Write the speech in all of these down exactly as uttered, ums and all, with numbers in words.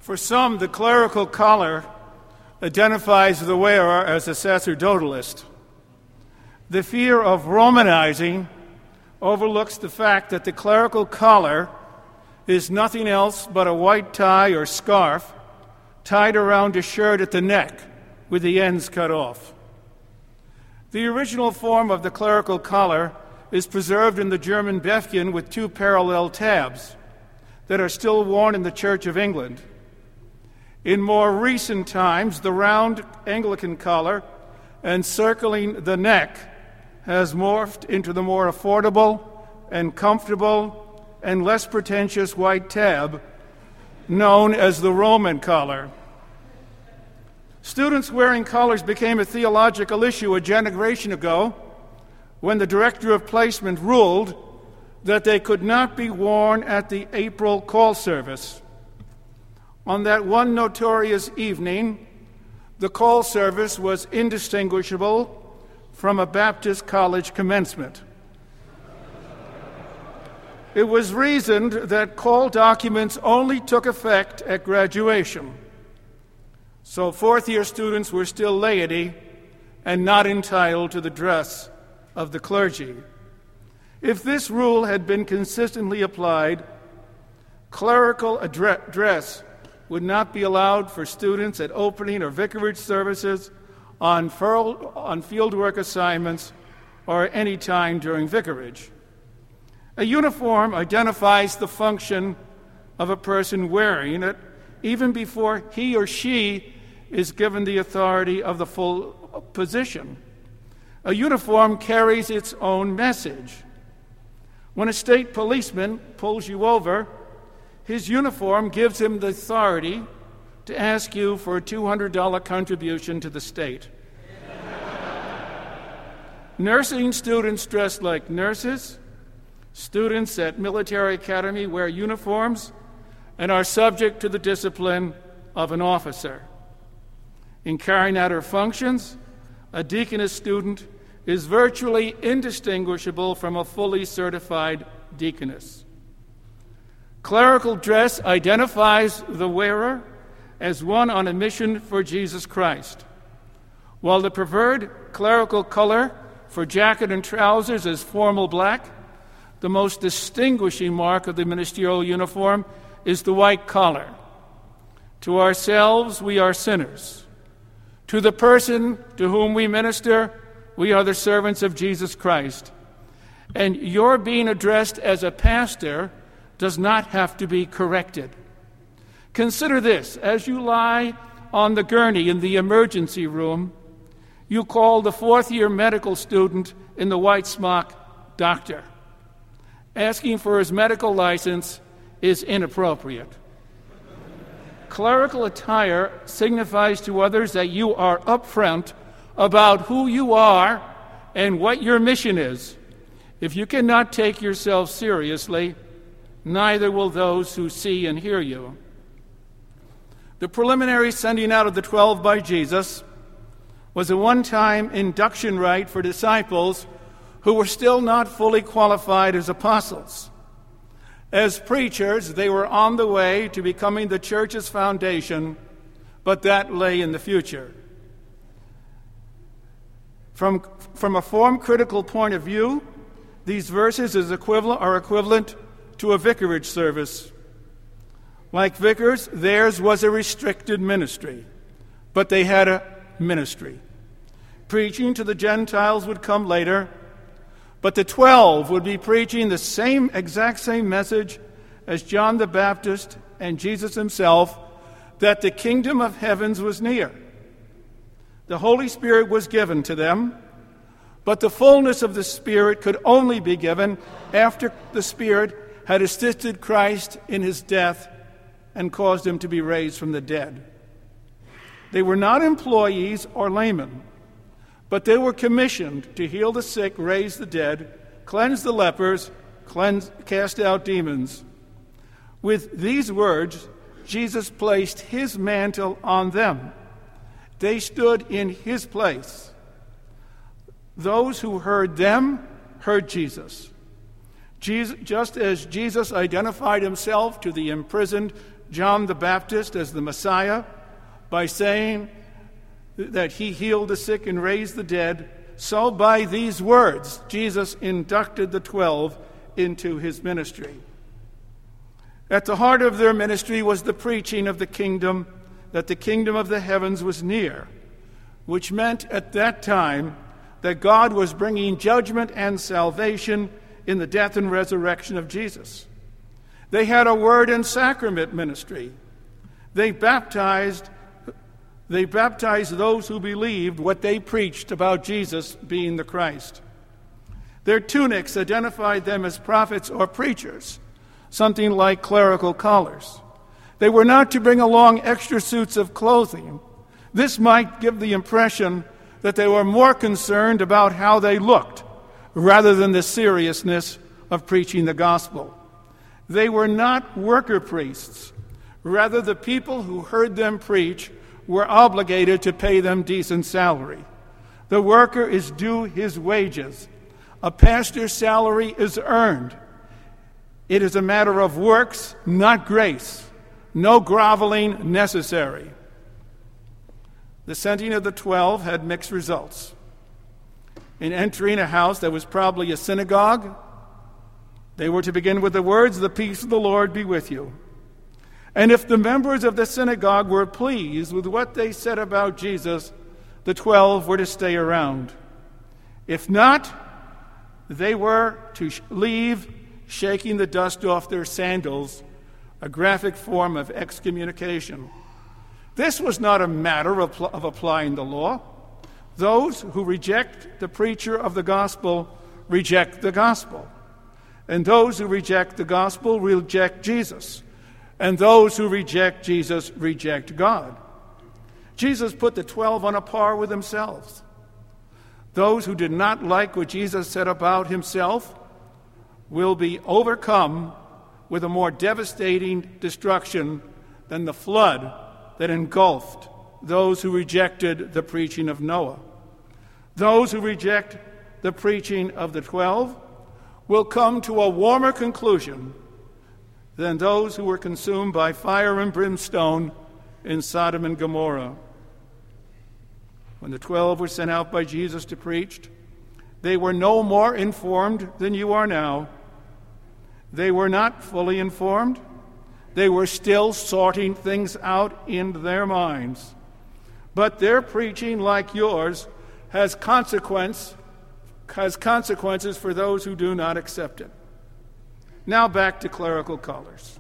For some, the clerical collar identifies the wearer as a sacerdotalist. The fear of Romanizing overlooks the fact that the clerical collar is nothing else but a white tie or scarf tied around a shirt at the neck with the ends cut off. The original form of the clerical collar is preserved in the German Befchen with two parallel tabs that are still worn in the Church of England. In more recent times, the round Anglican collar encircling the neck has morphed into the more affordable and comfortable and less pretentious white tab known as the Roman collar. Students wearing collars became a theological issue a generation ago when the Director of Placement ruled that they could not be worn at the April call service. On that one notorious evening, the call service was indistinguishable from a Baptist college commencement. It was reasoned that call documents only took effect at graduation, so fourth-year students were still laity and not entitled to the dress of the clergy. If this rule had been consistently applied, clerical addre- dress would not be allowed for students at opening or vicarage services, on, furl- on fieldwork assignments, or any time during vicarage. A uniform identifies the function of a person wearing it even before he or she is given the authority of the full position. A uniform carries its own message. When a state policeman pulls you over, his uniform gives him the authority to ask you for a two hundred dollars contribution to the state. Nursing students dress like nurses. Students at military academy wear uniforms and are subject to the discipline of an officer. In carrying out her functions, a deaconess student is virtually indistinguishable from a fully certified deaconess. Clerical dress identifies the wearer as one on a mission for Jesus Christ, while the preferred clerical color for jacket and trousers is formal black. The most distinguishing mark of the ministerial uniform is the white collar. To ourselves, we are sinners. To the person to whom we minister, we are the servants of Jesus Christ. And your being addressed as a pastor does not have to be corrected. Consider this: as you lie on the gurney in the emergency room, you call the fourth-year medical student in the white smock doctor. Asking for his medical license is inappropriate. Clerical attire signifies to others that you are upfront about who you are and what your mission is. If you cannot take yourself seriously, neither will those who see and hear you. The preliminary sending out of the twelve by Jesus was a one-time induction rite for disciples who were still not fully qualified as apostles. As preachers, they were on the way to becoming the church's foundation, but that lay in the future. From, from a form-critical point of view, these verses is equivalent, are equivalent to a vicarage service. Like vicars, theirs was a restricted ministry, but they had a ministry. Preaching to the Gentiles would come later, but the twelve would be preaching the same exact same message as John the Baptist and Jesus himself, that the kingdom of heavens was near. The Holy Spirit was given to them, but the fullness of the Spirit could only be given after the Spirit had assisted Christ in his death and caused him to be raised from the dead. They were not employees or laymen, but they were commissioned to heal the sick, raise the dead, cleanse the lepers, cleanse, cast out demons. With these words, Jesus placed his mantle on them. They stood in his place. Those who heard them heard Jesus. Jesus, just as Jesus identified himself to the imprisoned John the Baptist as the Messiah by saying that he healed the sick and raised the dead, so by these words Jesus inducted the twelve into his ministry. At the heart of their ministry was the preaching of the kingdom, that the kingdom of the heavens was near, which meant at that time that God was bringing judgment and salvation in the death and resurrection of Jesus. They had a word and sacrament ministry. They baptized They baptized those who believed what they preached about Jesus being the Christ. Their tunics identified them as prophets or preachers, something like clerical collars. They were not to bring along extra suits of clothing. This might give the impression that they were more concerned about how they looked rather than the seriousness of preaching the gospel. They were not worker priests. Rather, the people who heard them preach were obligated to pay them decent salary. The worker is due his wages. A pastor's salary is earned. It is a matter of works, not grace. No groveling necessary. The sending of the twelve had mixed results. In entering a house that was probably a synagogue, they were to begin with the words, "The peace of the Lord be with you." And if the members of the synagogue were pleased with what they said about Jesus, the twelve were to stay around. If not, they were to leave, shaking the dust off their sandals, a graphic form of excommunication. This was not a matter of, of applying the law. Those who reject the preacher of the gospel reject the gospel. And those who reject the gospel reject Jesus. And those who reject Jesus reject God. Jesus put the twelve on a par with themselves. Those who did not like what Jesus said about himself will be overcome with a more devastating destruction than the flood that engulfed those who rejected the preaching of Noah. Those who reject the preaching of the twelve will come to a warmer conclusion than those who were consumed by fire and brimstone in Sodom and Gomorrah. When the twelve were sent out by Jesus to preach, they were no more informed than you are now. They were not fully informed. They were still sorting things out in their minds. But their preaching, like yours, has consequence, has consequences for those who do not accept it. Now back to clerical collars.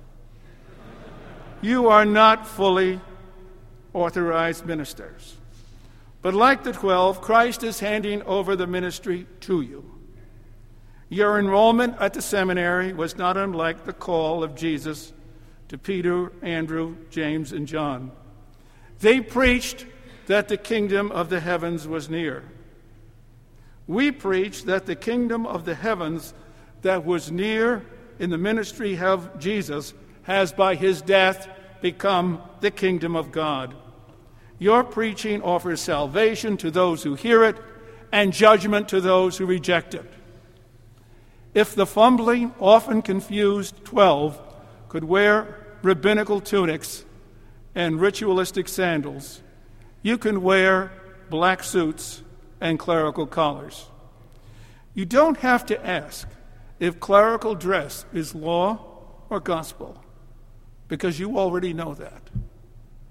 You are not fully authorized ministers. But like the twelve, Christ is handing over the ministry to you. Your enrollment at the seminary was not unlike the call of Jesus to Peter, Andrew, James, and John. They preached that the kingdom of the heavens was near. We preach that the kingdom of the heavens that was near in the ministry of Jesus has by his death become the kingdom of God. Your preaching offers salvation to those who hear it and judgment to those who reject it. If the fumbling, often confused twelve could wear rabbinical tunics and ritualistic sandals, you can wear black suits and clerical collars. You don't have to ask if clerical dress is law or gospel, because you already know that.